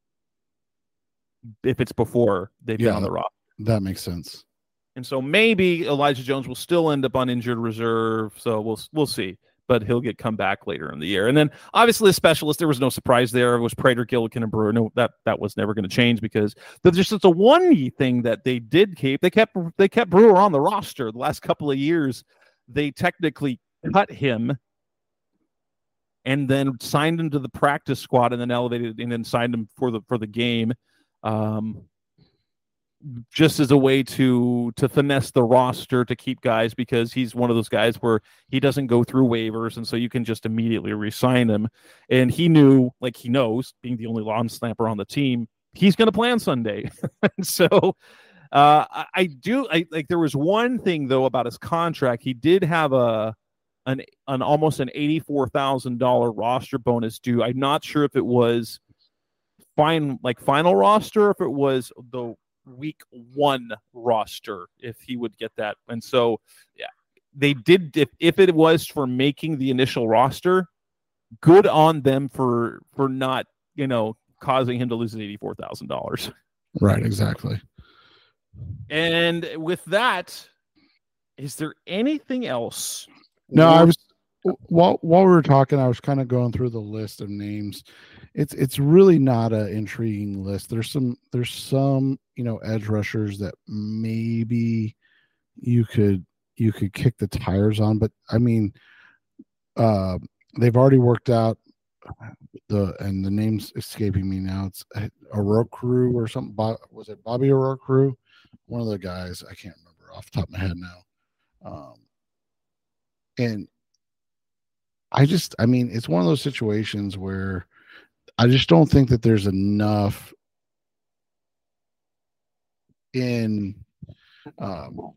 if it's before they've yeah, been on the roster. That makes sense. And so maybe Elijah Jones will still end up on injured reserve. So we'll we'll see. But he'll get come back later in the year. And then obviously the specialist, there was no surprise there. It was Prater, Gillikin, and Brewer. No, that, that was never going to change because there's just it's a one thing that they did keep. They kept they kept Brewer on the roster the last couple of years. They technically cut him and then signed him to the practice squad and then elevated and then signed him for the for the game. Um, just as a way to to finesse the roster to keep guys because he's one of those guys where he doesn't go through waivers, and so you can just immediately re-sign him. And he knew, like he knows, being the only long snapper on the team, he's going to play on Sunday. so uh, I, I do I, like. There was one thing though about his contract. He did have a an an almost an eighty-four thousand dollar roster bonus due. I'm not sure if it was fine like final roster, or if it was the week one roster, if he would get that. And so yeah, they did if, if it was for making the initial roster, good on them for for not, you know, causing him to lose his eighty-four thousand dollars. Right, exactly. And with that, is there anything else? No, I was while while we were talking, I was kind of going through the list of names. It's it's really not an intriguing list. There's some there's some you know edge rushers that maybe you could you could kick the tires on, but I mean, uh, they've already worked out the and the name's escaping me now. It's Orokru or something. Was it Bobby Orokru? One of the guys, I can't remember off the top of my head now. Um, and I just, I mean, it's one of those situations where I just don't think that there's enough in um,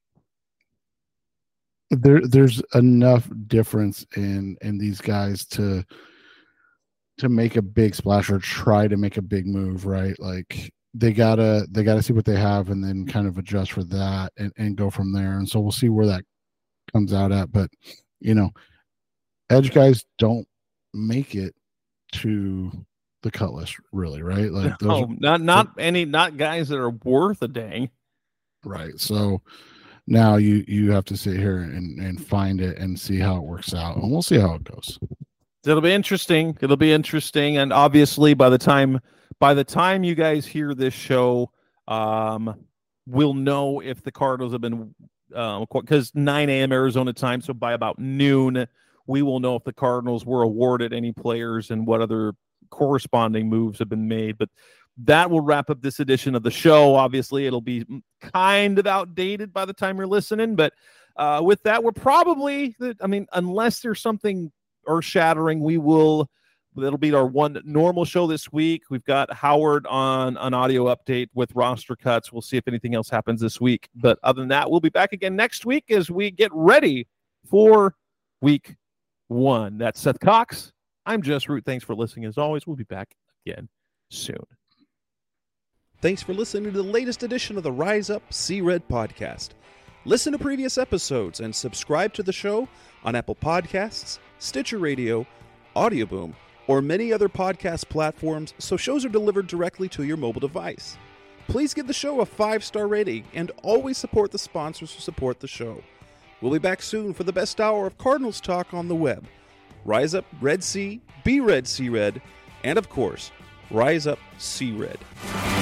there. There's enough difference in in these guys to to make a big splash or try to make a big move, right? Like they gotta they gotta see what they have and then kind of adjust for that and, and go from there. And so we'll see where that comes out at. But you know, edge guys don't make it to the cut list, really, right? Like those no, are, not not any not guys that are worth a dang. Right. So now you you have to sit here and, and find it and see how it works out. And we'll see how it goes. It'll be interesting. It'll be interesting, and obviously, by the time by the time you guys hear this show, um, we'll know if the Cardinals have been because um, nine a.m. Arizona time. So by about noon, we will know if the Cardinals were awarded any players and what other corresponding moves have been made. But that will wrap up this edition of the show. Obviously, it'll be kind of outdated by the time you're listening. But uh, with that, we're probably, I mean, unless there's something earth-shattering, we will, it'll be our one normal show this week. We've got Howard on an audio update with roster cuts. We'll see if anything else happens this week. But other than that, we'll be back again next week as we get ready for week one. That's Seth Cox. I'm Jess Root. Thanks for listening. As always, we'll be back again soon. Thanks for listening to the latest edition of the Rise Up See Red podcast. Listen to previous episodes and subscribe to the show on Apple Podcasts, Stitcher Radio, Audioboom, or many other podcast platforms so shows are delivered directly to your mobile device. Please give the show a five-star rating and always support the sponsors who support the show. We'll be back soon for the best hour of Cardinals talk on the web. Rise up, Red Sea, be Red, See Red, and of course, Rise Up, See Red.